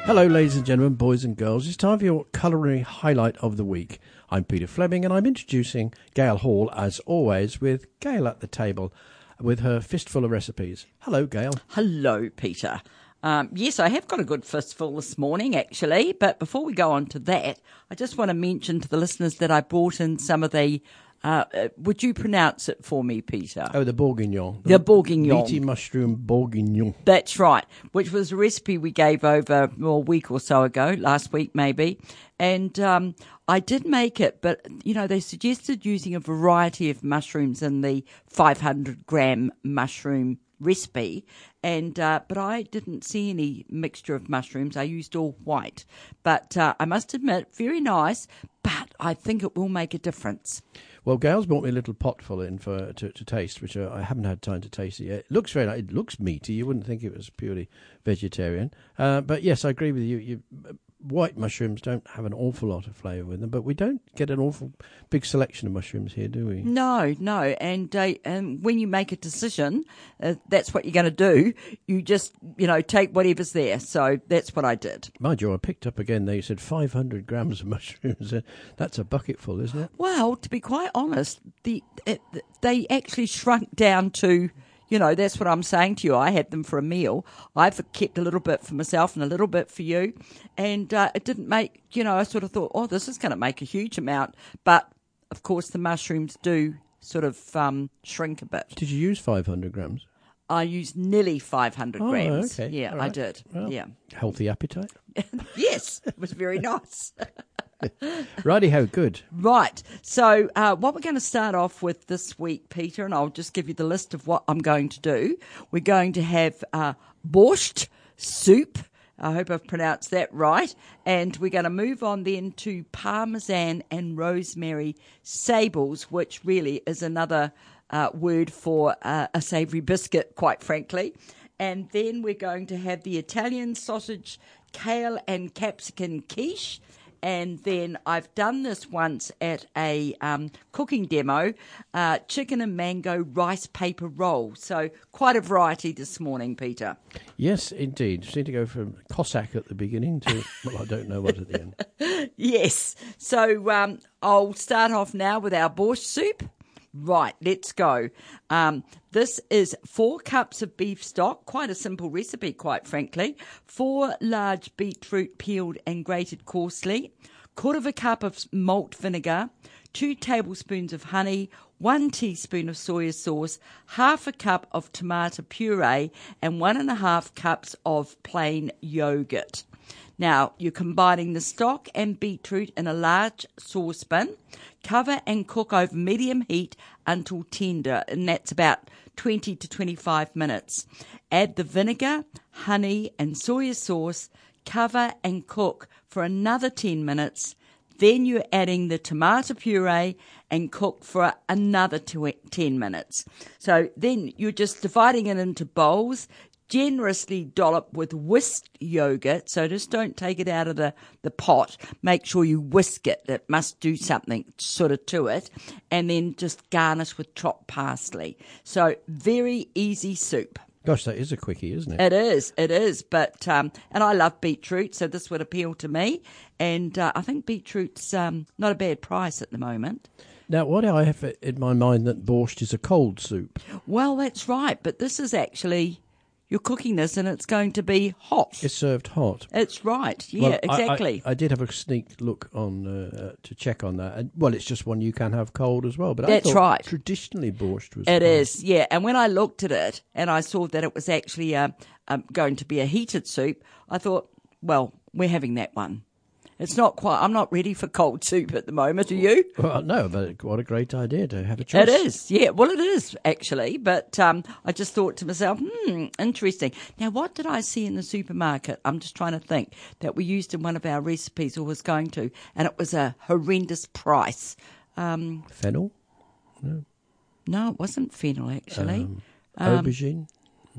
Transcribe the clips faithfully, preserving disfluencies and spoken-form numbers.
Hello, ladies and gentlemen, boys and girls. It's time for your culinary highlight of the week. I'm Peter Fleming, and I'm introducing Gail Hall, as always, with Gail at the table with her fistful of recipes. Hello, Gail. Hello, Peter. Um, yes, I have got a good fistful this morning, actually. But before we go on to that, I just want to mention to the listeners that I brought in some of the... Uh, uh, would you pronounce it for me, Peter? Oh, the bourguignon. The, the bourguignon. Meaty mushroom bourguignon. That's right, which was a recipe we gave over well, a week or so ago, last week maybe. And um, I did make it, but, you know, they suggested using a variety of mushrooms in the five hundred gram mushroom recipe, and uh, but I didn't see any mixture of mushrooms. I used all white. But uh, I must admit, very nice, but I think it will make a difference. Well, Gail's brought me a little pot full in for to, to taste, which uh, I haven't had time to taste it yet. It looks very nice. It looks meaty. You wouldn't think it was purely vegetarian. Uh, but yes, I agree with you. you White mushrooms don't have an awful lot of flavour with them, but we don't get an awful big selection of mushrooms here, do we? No, no. And, uh, and when you make a decision, uh, that's what you're going to do. You just, you know, take whatever's there. So that's what I did. Mind you, I picked up again, they said five hundred grams of mushrooms. That's a bucketful, isn't it? Well, to be quite honest, the it, they actually shrunk down to... You know, that's what I'm saying to you. I had them for a meal. I've kept a little bit for myself and a little bit for you. And uh, it didn't make, you know, I sort of thought, oh, this is going to make a huge amount. But, of course, the mushrooms do sort of um, shrink a bit. Did you use five hundred grams? I used nearly five hundred oh, grams. Okay. Yeah, right. I did. Well, yeah. Healthy appetite? Yes, it was very nice. Righty-ho, good. Right. So uh, what we're going to start off with this week, Peter, and I'll just give you the list of what I'm going to do. We're going to have uh, borscht soup. I hope I've pronounced that right. And we're going to move on then to parmesan and rosemary sables, which really is another uh, word for uh, a savoury biscuit, quite frankly. And then we're going to have the Italian sausage, kale and capsicum quiche. And then I've done this once at a um, cooking demo, uh, chicken and mango rice paper roll. So quite a variety this morning, Peter. Yes, indeed. Seem to go from Cossack at the beginning to, well, I don't know what at the end. Yes. So um, I'll start off now with our borscht soup. Right, let's go. Um, this is four cups of beef stock, quite a simple recipe, quite frankly. Four large beetroot peeled and grated coarsely, quarter of a cup of malt vinegar, two tablespoons of honey, one teaspoon of soy sauce, half a cup of tomato puree, and one and a half cups of plain yogurt. Now, you're combining the stock and beetroot in a large saucepan. Cover and cook over medium heat until tender, and that's about twenty to twenty-five minutes. Add the vinegar, honey, and soy sauce. Cover and cook for another ten minutes. Then you're adding the tomato puree and cook for another ten minutes. So then you're just dividing it into bowls. Generously dollop with whisked yogurt, so just don't take it out of the, the pot. Make sure you whisk it. It must do something sort of to it. And then just garnish with chopped parsley. So very easy soup. Gosh, that is a quickie, isn't it? It is, it is. But um, and I love beetroot, so this would appeal to me. And uh, I think beetroot's um, not a bad price at the moment. Now, what I have in my mind that borscht is a cold soup. Well, that's right, but this is actually... You're cooking this and it's going to be hot. It's served hot. It's right. Yeah, well, exactly. I, I, I did have a sneak look on uh, to check on that. And, well, it's just one you can have cold as well. But That's I thought right. traditionally borscht was It cold. is, yeah. And when I looked at it and I saw that it was actually uh, um, going to be a heated soup, I thought, well, we're having that one. It's not quite, I'm not ready for cold soup at the moment, are you? Well, no, but what a great idea to have a choice. It is, yeah. Well, it is, actually. But um, I just thought to myself, hmm, interesting. Now, what did I see in the supermarket? I'm just trying to think that we used in one of our recipes or was going to, and it was a horrendous price. Um, Fennel? No. No, it wasn't fennel, actually. Um, Um, aubergine?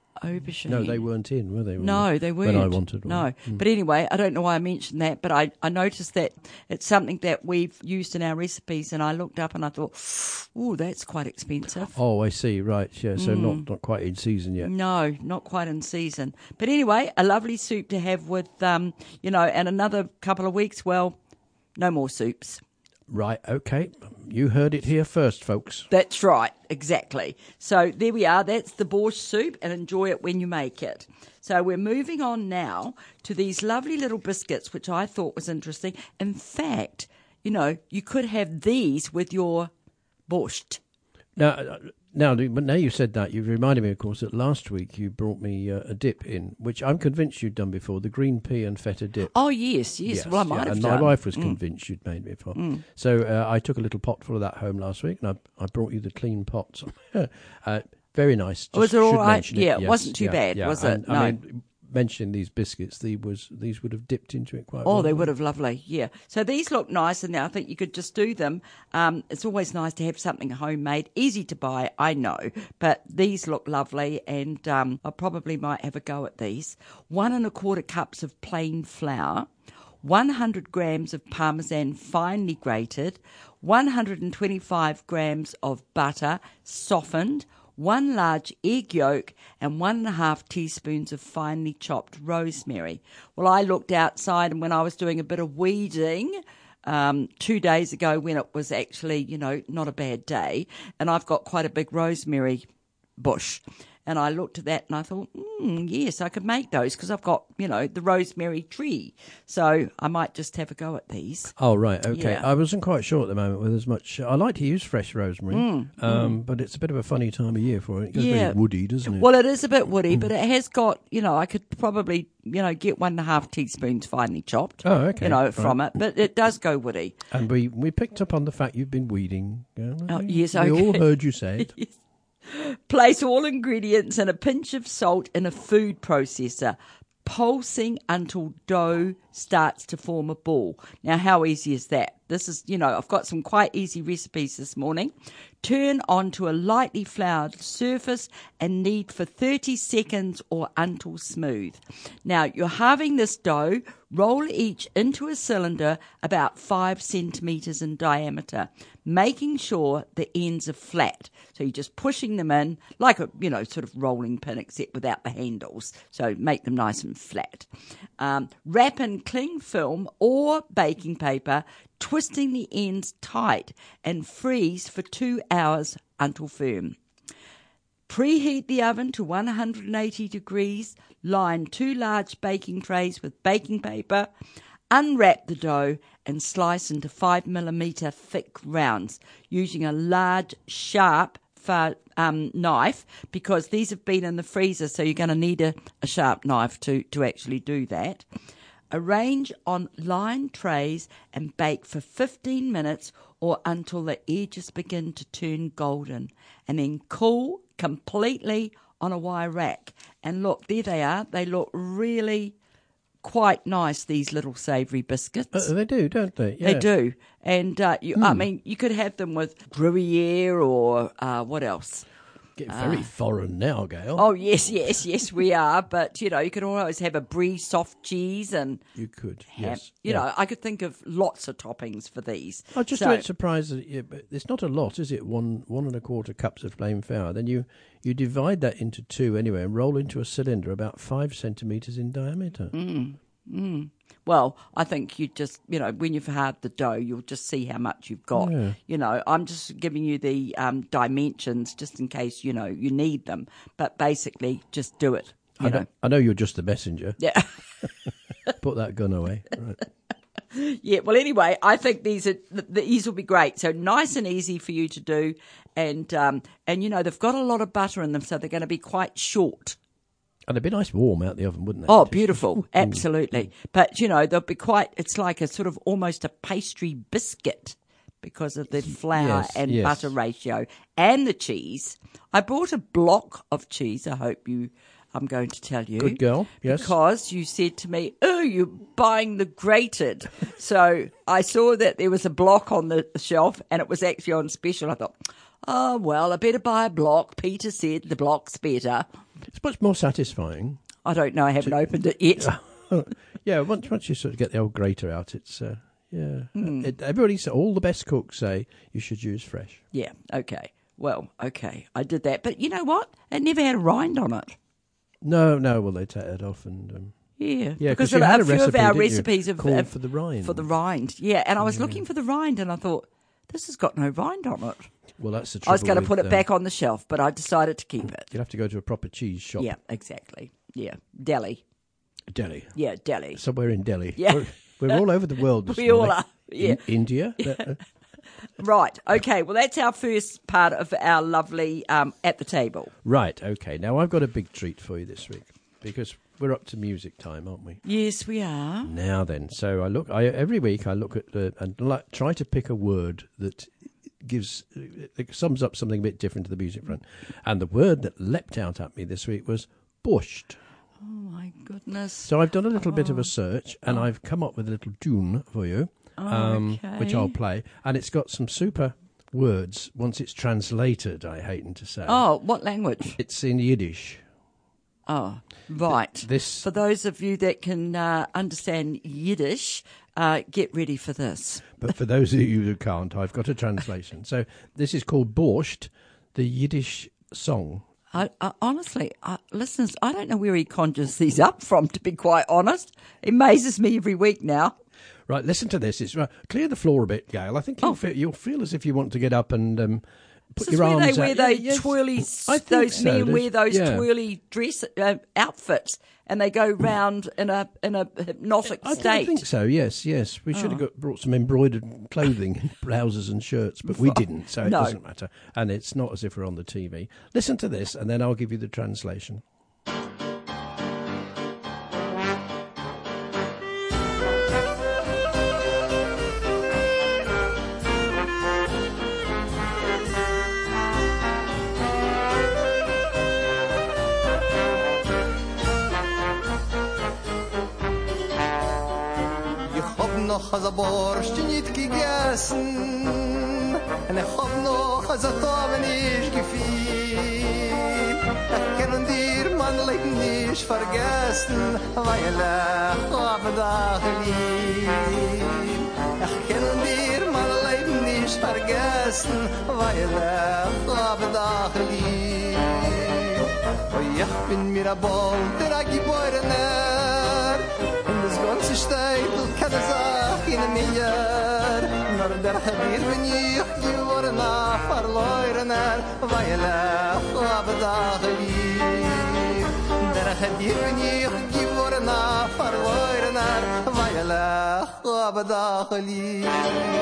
Aubergine. No, they weren't in, were they? No, they weren't. When I wanted one. No. Mm. But anyway, I don't know why I mentioned that, but I, I noticed that it's something that we've used in our recipes, and I looked up and I thought, ooh, that's quite expensive. Oh, I see. Right. Yeah. So Mm. not, not quite in season yet. No, not quite in season. But anyway, a lovely soup to have with, um, you know, and another couple of weeks, well, no more soups. Right. Okay. You heard it here first, folks. That's right, exactly. So there we are. That's the borscht soup, and enjoy it when you make it. So we're moving on now to these lovely little biscuits, which I thought was interesting. In fact, you know, you could have these with your borscht. Now, now, but now you said that, you've reminded me, of course, that last week you brought me uh, a dip in, which I'm convinced you'd done before, the green pea and feta dip. Oh, yes, yes. Yes, well, I might yeah, have and done. my wife was Mm. convinced you'd made me before. Mm. So uh, I took a little pot full of that home last week, and I, I brought you the clean pots. uh, very nice. Just Was it all should right? mention Yeah, it yes, wasn't too yeah, bad, yeah. was And, it? I No. mean, mentioning these biscuits, these was these would have dipped into it quite Oh, well. they would have, lovely, yeah. So these look nice, and I think you could just do them. Um, it's always nice to have something homemade, easy to buy, I know, but these look lovely, and um, I probably might have a go at these. One and a quarter cups of plain flour, one hundred grams of parmesan finely grated, one hundred twenty-five grams of butter softened, one large egg yolk, and one and a half teaspoons of finely chopped rosemary. Well, I looked outside, and when I was doing a bit of weeding um, two days ago, when it was actually, you know, not a bad day, and I've got quite a big rosemary bush. And I looked at that and I thought, mm, yes, I could make those because I've got, you know, the rosemary tree. So I might just have a go at these. Oh, right, okay. Yeah. I wasn't quite sure at the moment whether there's much... I like to use fresh rosemary, Mm, um, but it's a bit of a funny time of year for it. It goes Yeah. very woody, doesn't it? Well, it is a bit woody, but it has got, you know, I could probably, you know, get one and a half teaspoons finely chopped. Oh, okay. You know, Right. from it. But it does go woody. And we, we picked up on the fact you've been weeding. Yeah, Oh, yes, we all okay. heard you say it. Place all ingredients and a pinch of salt in a food processor, pulsing until dough starts to form a ball. Now, how easy is that? This is, you know, I've got some quite easy recipes this morning. Turn onto a lightly floured surface and knead for thirty seconds or until smooth. Now, you're halving this dough. Roll each into a cylinder about five centimetres in diameter, making sure the ends are flat. So you're just pushing them in like a, you know, sort of rolling pin, except without the handles. So make them nice and flat. Um, wrap in cling film or baking paper, twisting the ends tight, and freeze for two hours until firm. Preheat the oven to one hundred eighty degrees, line two large baking trays with baking paper, unwrap the dough and slice into five millimetre thick rounds using a large, sharp fa- um, knife, because these have been in the freezer, so you're going to need a, a sharp knife to, to actually do that. Arrange on lined trays and bake for fifteen minutes or until the edges begin to turn golden, and then cool completely on a wire rack. And look, there they are. They look really quite nice, these little savoury biscuits. Uh, they do, don't they? Yeah. They do. And, uh, you, I mean, you could have them with Gruyere or uh, what else? Getting very foreign now, Gail. Oh, yes, yes, yes, we are. But, you know, you could always have a brie soft cheese and You could, ham. yes. You yeah. know, I could think of lots of toppings for these. I'm just So- a bit surprised that yeah, but it's not a lot, is it? One one and a quarter cups of plain flour. Then you, you divide that into two anyway and roll into a cylinder about five centimetres in diameter. Mm, mm. Well, I think you just, you know, when you've had the dough, you'll just see how much you've got. Yeah. You know, I'm just giving you the um, dimensions just in case, you know, you need them. But basically, just do it. You I know. know, I know you're just the messenger. Yeah. Put that gun away. Right. Yeah, well, anyway, I think these are these will be great. So nice and easy for you to do, and um, and you know they've got a lot of butter in them, so they're going to be quite short. And it'd be nice warm out the oven, wouldn't it? Oh, beautiful, absolutely. But you know they'll be quite. It's like a sort of almost a pastry biscuit because of the flour Yes, and yes. butter ratio and the cheese. I bought a block of cheese. I hope you. I'm going to tell you. Good girl, yes. Because you said to me, oh, you're buying the grated. So I saw that there was a block on the shelf and it was actually on special. I thought, oh, well, I better buy a block. Peter said the block's better. It's much more satisfying. I don't know. I haven't opened it yet. Yeah, once once you sort of get the old grater out, it's uh, yeah. Mm. It, everybody, say, all the best cooks say you should use fresh. Yeah. Okay. Well, okay. I did that, but you know what? It never had a rind on it. No, no. Well, they take it off and. Um, Yeah, Yeah, because you a, had a a few recipe, of our didn't you, recipes have called have- for the rind. For the rind, yeah. And I was looking for the rind, and I thought this has got no rind on it. Well, that's the I trouble. was going to with, put it um, back on the shelf, but I decided to keep it. You'd have to go to a proper cheese shop. Yeah, exactly. Yeah, Delhi. Delhi. Yeah, Delhi. Somewhere in Delhi. Yeah. We're, we're all over the world this We all morning. are. Yeah. In India. Uh, Right. Okay. Well, that's our first part of our lovely um, at the table. right, okay. Now, I've got a big treat for you this week because we're up to music time, aren't we? Yes, we are. Now then, so I look. I every week I look at the and like, try to pick a word that gives it sums up something a bit different to the music front. And the word that leapt out at me this week was borscht. Oh my goodness. So I've done a little bit of Oh. a search, and Oh. I've come up with a little tune for you, Oh, um, okay. which I'll play, and it's got some super words once it's translated. I hasten to say, Oh, what language? it's in Yiddish. Oh, right. This For those of you that can uh, understand Yiddish, uh, get ready for this. But for those of you who can't, I've got a translation. So this is called Borscht, the Yiddish song. I, I, honestly, I, listeners, I don't know where he conjures these up from, to be quite honest. It amazes me every week now. Right, listen to this. It's right. Clear the floor a bit, Gail. I think you'll, Oh. feel, you'll feel as if you want to get up and um, put This is your where arms they wear out. those Yeah, yes. twirly, I think those so. men There's- wear those yeah. twirly dress uh, outfits, and they go round in a in a hypnotic I, I state. think so, yes, yes. We should have Oh. got, brought some embroidered clothing, trousers and shirts, but we didn't, so it No. doesn't matter. And it's not as if we're on the T V. Listen to this, and then I'll give you the translation. Ich hab noch als a Borscht nicht gegessen und ich hab noch als a Tome nicht gefühlt. Ich kann dir mein Leben nicht vergessen, weil ich hab dich lieb. Ich kann dir mein Leben nicht vergessen, weil ich hab dich lieb. Oh, ich bin mir a Bolter, a Geborener, in das ganze Städtel keine Sache in mir. Nur der Habir bin ich geworden a Verlorener, weil ich hab dich lieb. Der Habir bin ich geworden a Verlorener, weil ich hab dich lieb.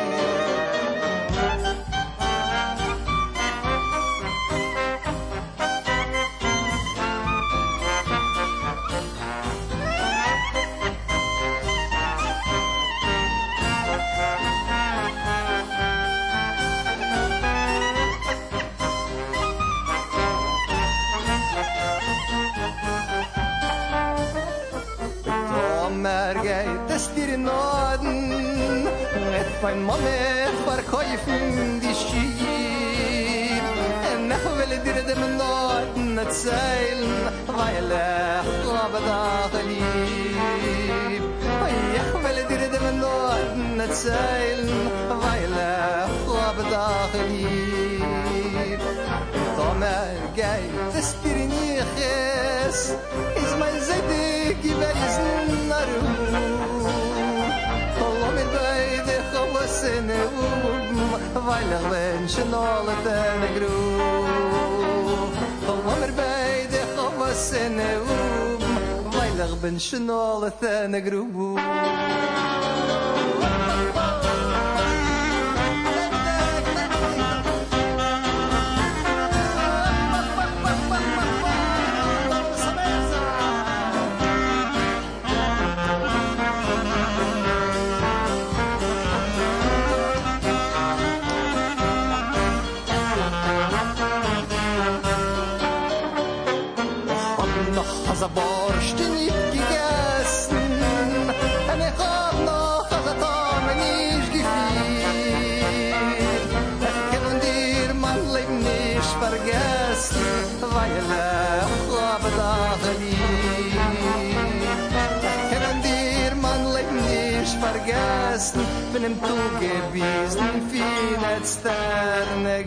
Sommer geht es dir in Norden, et mein Mame verkäufen die Schieb. Und ich will dir dem Norden erzählen, weil ich habe dich lieb. Ich will dir dem Norden erzählen, weil ich habe dich lieb. Sommer geht es dir nicht, is mein Seite gewesen na Ruh. Kolla mir beide Chawassene um, weil ich bin schon alle deine Gruh. Kolla mir beide Chawassene um, weil ich bin schon alle deine Gruh. Noch als a Borscht nicht gegessen, und ich hab noch vergessen, wenn ihm du gewesen, viel als Sterne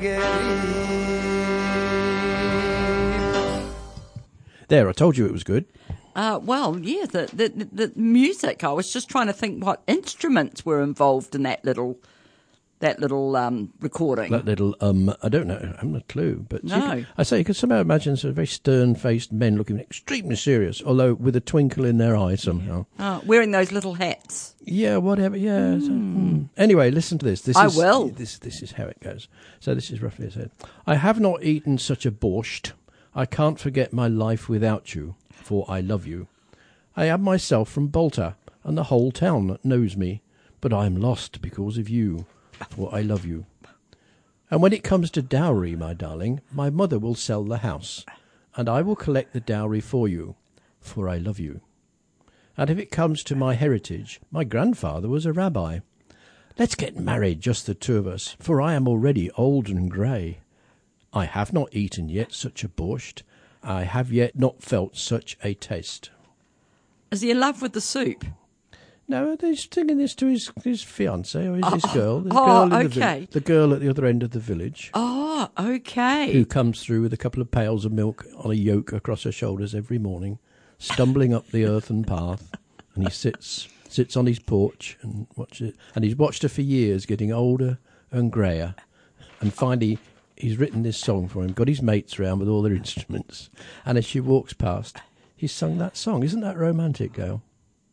gelieb. There, I told you it was good. Uh, well, yeah, the, the the music. I was just trying to think what instruments were involved in that little that little um, recording. That little, um, I don't know, I haven't a clue. But No. you can, I say, you can somehow imagine sort of very stern-faced men looking extremely serious, although with a twinkle in their eye somehow. Oh, wearing those little hats. Yeah, whatever, yeah. So, mm. Anyway, listen to this. this I is, will. This, this is how it goes. So this is roughly as it. I have not eaten such a borscht. I can't forget my life without you, for I love you. I am myself from Bolter, and the whole town knows me, but I am lost because of you, for I love you. And when it comes to dowry, my darling, my mother will sell the house, and I will collect the dowry for you, for I love you. And if it comes to my heritage, my grandfather was a rabbi. Let's get married, just the two of us, for I am already old and grey. I have not eaten yet such a borscht. I have yet not felt such a taste. Is he in love with the soup? No, he's singing this to his his fiancée or his, Oh, his girl. The oh, girl in the, okay. vi- the girl at the other end of the village. Oh, okay. Who comes through with a couple of pails of milk on a yoke across her shoulders every morning, stumbling up the earthen path, and he sits sits on his porch and watches it. And he's watched her for years, getting older and greyer, and finally he's written this song for him. Got his mates round with all their instruments, and as she walks past, he's sung that song. Isn't that romantic, Gail?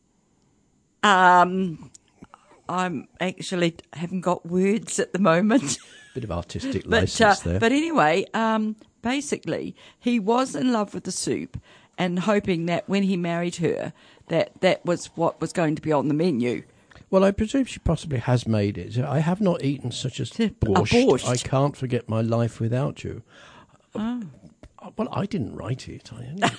Um, I'm actually haven't got words at the moment. Bit of artistic But, license uh, there. but anyway, um, basically, he was in love with the soup and hoping that when he married her, that that was what was going to be on the menu. Well, I presume she possibly has made it. I have not eaten such a borscht. borscht. I can't forget my life without you. Oh. Well, I didn't write it. I only...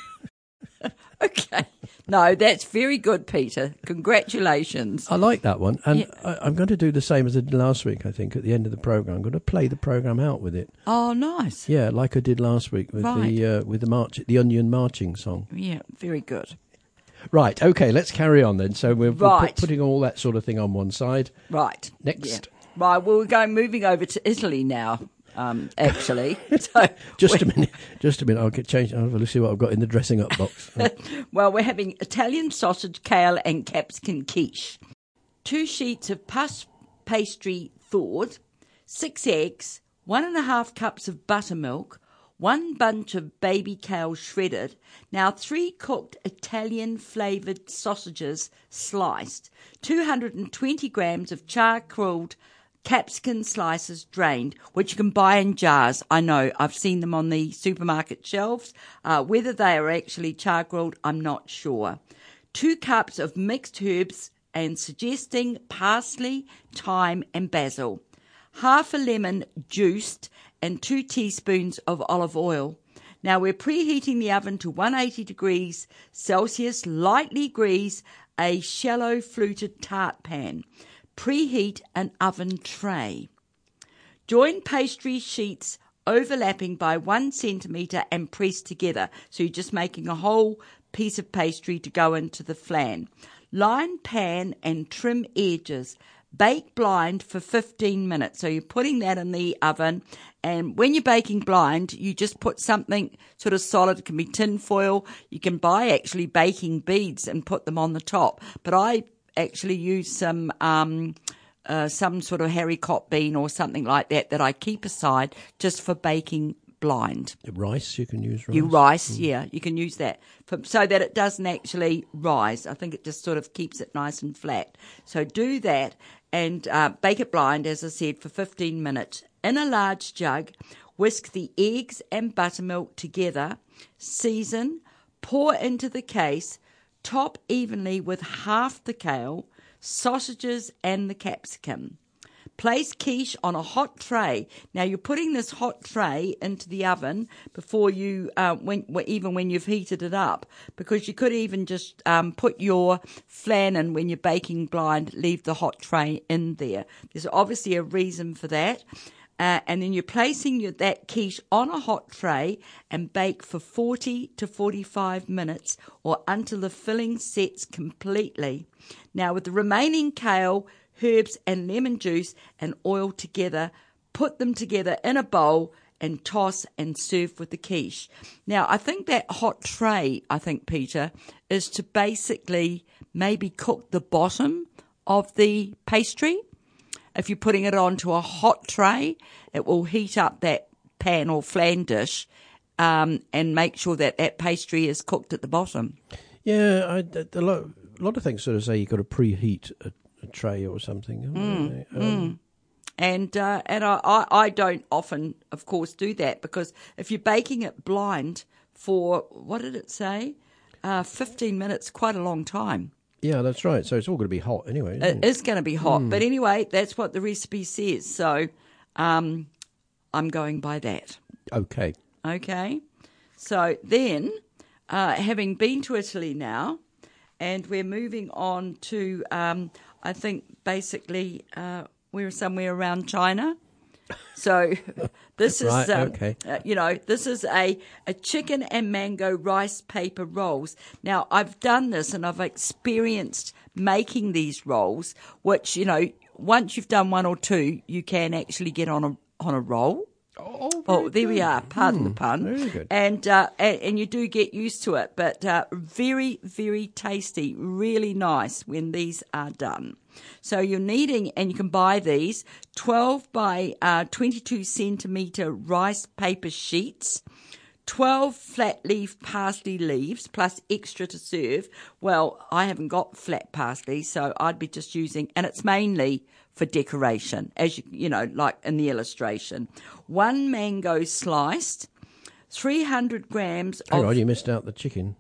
Okay. No, that's very good, Peter. Congratulations. I like that one. And Yeah. I, I'm going to do the same as I did last week, I think, at the end of the programme. I'm going to play the programme out with it. Oh, nice. Yeah, like I did last week with Right. the uh, with the march, the Onion marching song. Yeah, very good. Right, okay, let's carry on then. So we're, we're Right. put, putting all that sort of thing on one side. Right. Next. Yeah. Right, well, we're going moving over to Italy now, um, actually. so Just a minute, just a minute. I'll get changed. I'll have a see what I've got in the dressing up box. Well, we're having Italian sausage, kale, and capsicum quiche. Two sheets of puff pastry thawed, six eggs, one and a half cups of buttermilk, one bunch of baby kale shredded, now three cooked Italian flavoured sausages sliced, two hundred twenty grams of char-grilled capsicum slices drained, which you can buy in jars. I know, I've seen them on the supermarket shelves. Uh, whether they are actually char-grilled, I'm not sure. Two cups of mixed herbs and suggesting parsley, thyme and basil. Half a lemon juiced and two teaspoons of olive oil. Now we're preheating the oven to one hundred eighty degrees Celsius, lightly grease a shallow fluted tart pan. Preheat an oven tray. Join pastry sheets overlapping by one centimetre and press together. So you're just making a whole piece of pastry to go into the flan. Line pan and trim edges. Bake blind for fifteen minutes. So you're putting that in the oven, and when you're baking blind, you just put something sort of solid. It can be tin foil. You can buy actually baking beads and put them on the top. But I actually use some um, uh, some sort of haricot bean or something like that that I keep aside just for baking blind. Rice, you can use rice. You rice, yeah, you can use that for, so that it doesn't actually rise. I think it just sort of keeps it nice and flat. So do that and uh, bake it blind, as I said, for fifteen minutes. In a large jug, whisk the eggs and buttermilk together, season, pour into the case, top evenly with half the kale, sausages and the capsicum. Place quiche on a hot tray. Now you're putting this hot tray into the oven before you, uh, when, even when you've heated it up, because you could even just um, put your flan in when you're baking blind. Leave the hot tray in there. There's obviously a reason for that. Uh, and then you're placing your, that quiche on a hot tray and bake for forty to forty-five minutes or until the filling sets completely. Now, with the remaining kale, herbs and lemon juice and oil together, put them together in a bowl and toss and serve with the quiche. Now, I think that hot tray, I think, Peter, is to basically maybe cook the bottom of the pastry. If you're putting it onto a hot tray, it will heat up that pan or flan dish um, and make sure that that pastry is cooked at the bottom. Yeah, I, a, lot, a lot of things sort of say you've got to preheat a, a tray or something. Mm, um, mm. And uh, and I, I, I don't often, of course, do that because if you're baking it blind for, what did it say, uh, fifteen minutes, quite a long time. Yeah, that's right. So it's all going to be hot anyway. Isn't It it is going to be hot. Mm. But anyway, that's what the recipe says. So um, I'm going by that. Okay. Okay. So then, uh, having been to Italy now, and we're moving on to, um, I think, basically, uh, we're somewhere around China. So this is, Right, um, okay. uh, you know, this is a, a chicken and mango rice paper rolls. Now, I've done this and I've experienced making these rolls, which, you know, once you've done one or two, you can actually get on a on a roll. Oh, Oh, there we are. Pardon the pun. very good. And, uh, and and you do get used to it, but uh, very, very tasty, really nice when these are done. So you're needing, and you can buy these, twelve by uh, twenty-two centimetre rice paper sheets, twelve flat leaf parsley leaves plus extra to serve. Well, I haven't got flat parsley, so I'd be just using, and it's mainly for decoration, as you, you know, like in the illustration. One mango sliced, three hundred grams Hang of... on, you missed out the chicken.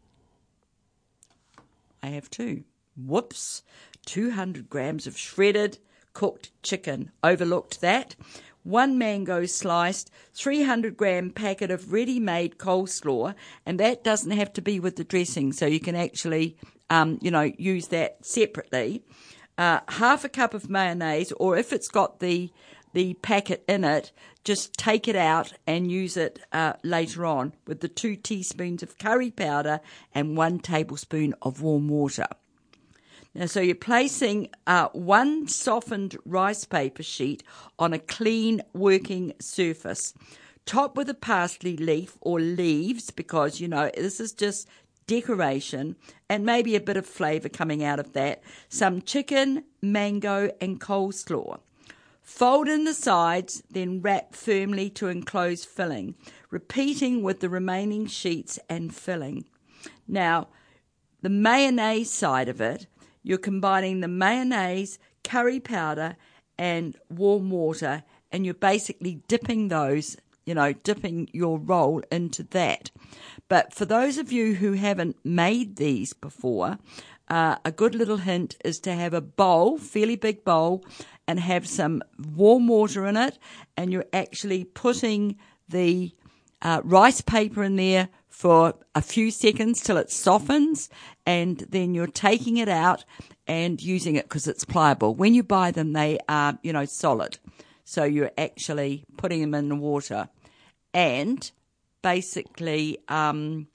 I have two. Whoops. two hundred grams of shredded cooked chicken. Overlooked that. One mango sliced, three hundred gram packet of ready-made coleslaw, and that doesn't have to be with the dressing, so you can actually, um, you know, use that separately. Uh, half a cup of mayonnaise, or if it's got the the packet in it, just take it out and use it uh, later on with the two teaspoons of curry powder and one tablespoon of warm water. Now, so you're placing uh, one softened rice paper sheet on a clean working surface. Top with a parsley leaf or leaves, because, you know, this is just decoration and maybe a bit of flavour coming out of that. Some chicken, mango and coleslaw. Fold in the sides, then wrap firmly to enclose filling, repeating with the remaining sheets and filling. Now, the mayonnaise side of it, you're combining the mayonnaise, curry powder, and warm water, and you're basically dipping those, you know, dipping your roll into that. But for those of you who haven't made these before, uh, a good little hint is to have a bowl, fairly big bowl, and have some warm water in it, and you're actually putting the uh, rice paper in there for a few seconds till it softens, and then you're taking it out and using it because it's pliable. When you buy them, they are, you know, solid. So you're actually putting them in the water. And basically, um,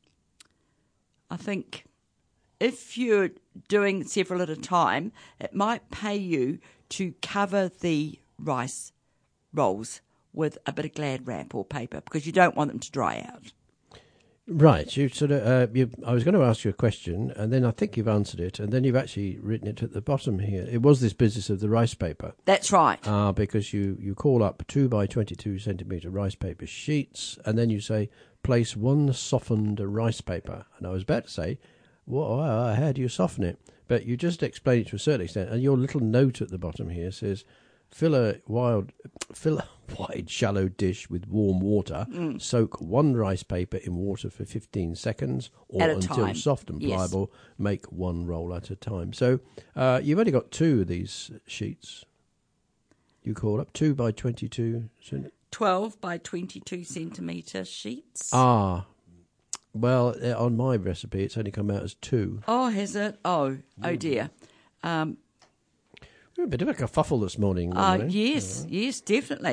I think if you're doing several at a time, it might pay you to cover the rice rolls with a bit of Glad wrap or paper because you don't want them to dry out. Right, you sort of. Uh, you, I was going to ask you a question, and then I think you've answered it, and then you've actually written it at the bottom here. It was this business of the rice paper. That's right. Ah, uh, because you, you call up two by twenty-two centimetre rice paper sheets, and then you say, place one softened rice paper. And I was about to say, well, how do you soften it? But you just explained it to a certain extent, and your little note at the bottom here says, Fill a wild, fill a wide, shallow dish with warm water. Mm. Soak one rice paper in water for fifteen seconds, or until time. soft and pliable. Yes. Make one roll at a time. So uh, you've only got two of these sheets. You call up two by twenty-two. Twelve by twenty-two centimetre sheets. Ah, well, on my recipe, it's only come out as two. Oh, has it? Oh, oh dear. Um, A bit of a kerfuffle this morning. Uh, wasn't it? yes, Yeah. yes, definitely.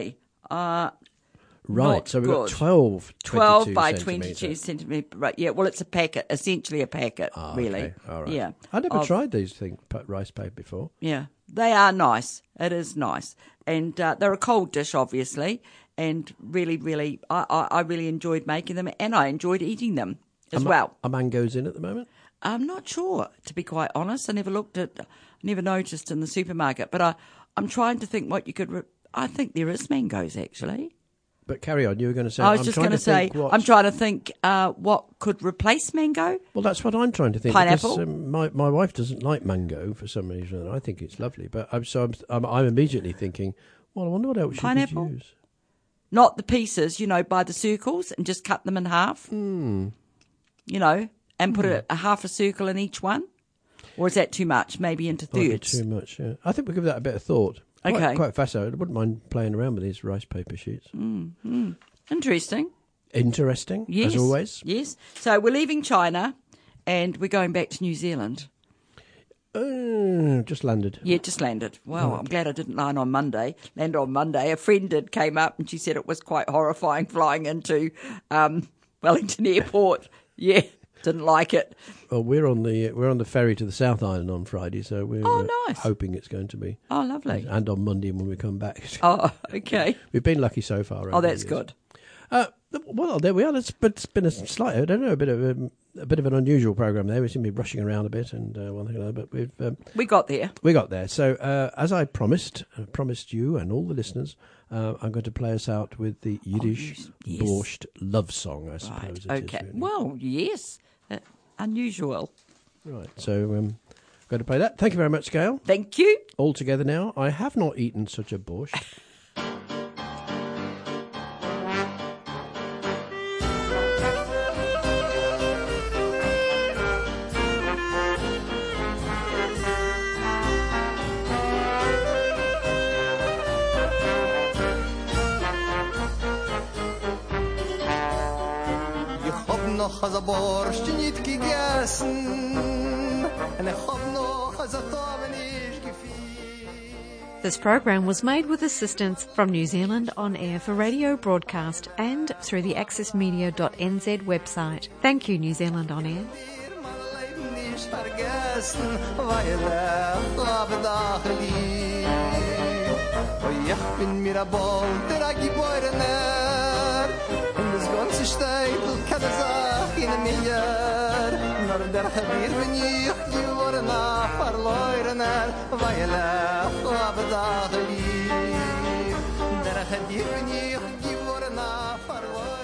Uh, Right, not so we've got good. twelve, twelve by centimetre. twenty-two centimetre. Right, yeah. Well, it's a packet, essentially a packet, Ah, really. okay. All right. Yeah. I never Of- tried these things, put rice paper before. Yeah, they are nice. It is nice, and uh, they're a cold dish, obviously, and really, really, I, I, I really enjoyed making them, and I enjoyed eating them as Are, well. Are mangoes in at the moment? I'm not sure, to be quite honest. I never looked at, never noticed in the supermarket, but I, I'm trying to think what you could. Re- I think there is mangoes actually. But carry on, you were going to say. I was I'm just trying going to to say, think what- I'm trying to think uh, what could replace mango. Well, that's what I'm trying to think. Pineapple? Because, um, my my wife doesn't like mango for some reason. I think it's lovely, but I'm so I'm, I'm, I'm immediately thinking, well, I wonder what else you Pineapple? could use. Not the pieces, you know, by the circles, and just cut them in half. Mm. You know, and put Hmm. a, a half a circle in each one. Or is that too much? Maybe into Might be thirds. too much. Yeah. I think we'll give that a bit of thought. Quite, Okay. quite fascinating. I wouldn't mind playing around with these rice paper sheets. Mm-hmm. Interesting. Interesting, Yes. as always. Yes. So we're leaving China and we're going back to New Zealand. Uh, just landed. Yeah, just landed. Well, I'm glad I didn't land on Monday. Land on Monday. A friend did came up and she said it was quite horrifying flying into um, Wellington Airport. Yeah, didn't like it. Well, we're on the we're on the ferry to the South Island on Friday, so we're Oh, uh, nice. hoping it's going to be. Oh, lovely. And on Monday when we come back. Oh, okay. We've been lucky so far. over Oh, the that's years. good. Uh, well, there we are. It's, but it's been a slight, I don't know, a bit of a, a bit of an unusual program there. We seem to be rushing around a bit and uh, one thing or another, but we've um, We got there. we got there. So uh, as I promised, uh, promised you and all the listeners, uh, I'm going to play us out with the Yiddish yes. Yes. borscht love song. I suppose Right. it is. Okay. really. Well, yes. Uh, unusual. Right. So um, I'm going to play that. Thank you very much, Gail. Thank you. All together now. I have not eaten such a borscht. Ich hab noch a Borscht nicht gegessen, und ich hab noch a Tauben nicht gefiel. This program was made with assistance from New Zealand On Air for radio broadcast and through the access media dot n z website. Thank you, New Zealand On Air. Dir mein Leben nicht vergessen, weil ich hab doch lieb. Oh, ich bin mir a Bolter, a Geborener, und das ganze Städtel kann er sich in mir. Nur der Gebir bin ich geworden a Verleurener, weil ich hab doch lieb. Der Gebir bin ich geworden a Verleurener.